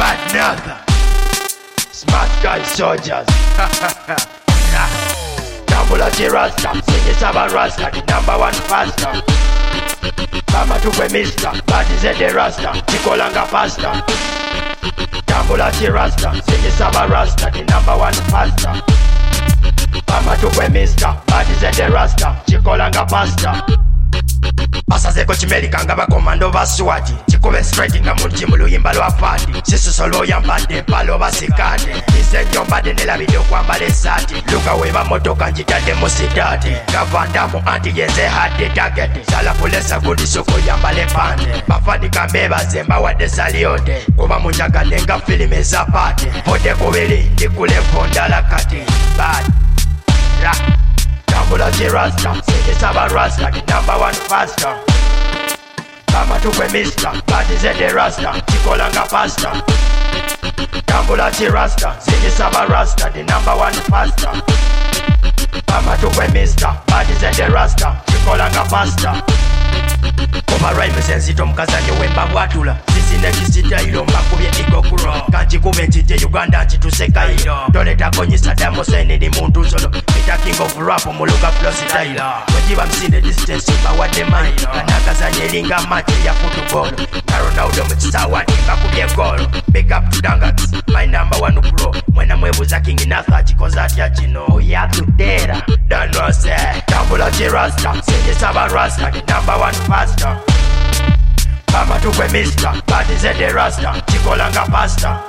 bad nigga. Smart guy soldiers. Tambula Rasta, Sigi Saba Rasta, the number one faster. Mama tukwe mister, badi zede Rasta, Chikolanga pasta. Tambula Rasta, Sigi Saba Rasta, the number one faster. Mama tukwe mister, badi zede Rasta, Chikolanga pasta. Basazeko chimelika nga bakomando baswati chikube straight nga multimu luyimba lwa fati sisisolo yambade palo basikade isenyombade nelabido kwambala esati luka weba motoka njitade musidati gavandamu anti yenze hadi target sala pulesa kudi soko yambale pande bafanika mbeba zemba wade saliote kuba munjaga nenga filime zapate pote kubili ndikule fondala kati bad ra Tambula Rasta, Sigi Saba Rasta, the number one faster. Mama tukwe mister, badi zede Rasta, Chikolanga pasta. Tambula Rasta, Sigi Saba Rasta, the number one faster. Mama tukwe mister, badi zede Rasta, Chikolanga pasta. Koma rhyme senzito mkazanyo wemba bwatula sisi nekisita ilo mbakubye igokuro kanchi kube nchite Uganda nchituseka ilo doleta konyisa damo saini ni muntu solo Mita king of rap muluka flosi taila Wajiba msinde distance iba wate mai Kanaka zanye linga mate ya futubolo Na Ronaldo mchisa wati mbakubye golo Big up to Dangas, my number one pro Mwena mwebu za kingi na thati kozati ya chino Ya tutera, don't know say Tambula Rasta, Sigi Saba Rasta, the number one faster. Mama tukwe mister, badi zede Rasta, Chikolanga pasta.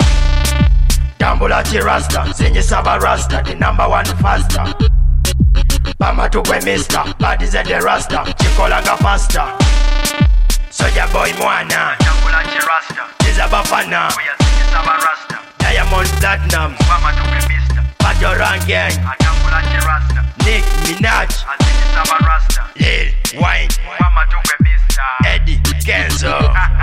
Tambula Rasta, Sigi Saba Rasta, the number one faster. Mama tukwe mister, badi zede Rasta, Chikolanga pasta. Soja boy mwana, Tambula Rasta, Jiza Bafana, Sigi Saba Rasta, Diamond Platinum, Mama tukwe mister, Bajoran Gang, Tambula Rasta, Nick Minaj, Sigi Saba Rasta, Lil Wayne, Mama tukwe mister, Eddie Kenzo,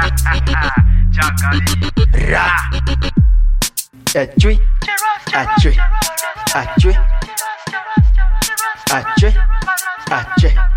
Chakali, Ra, a tree, a tree, a tree, a tree, a tree.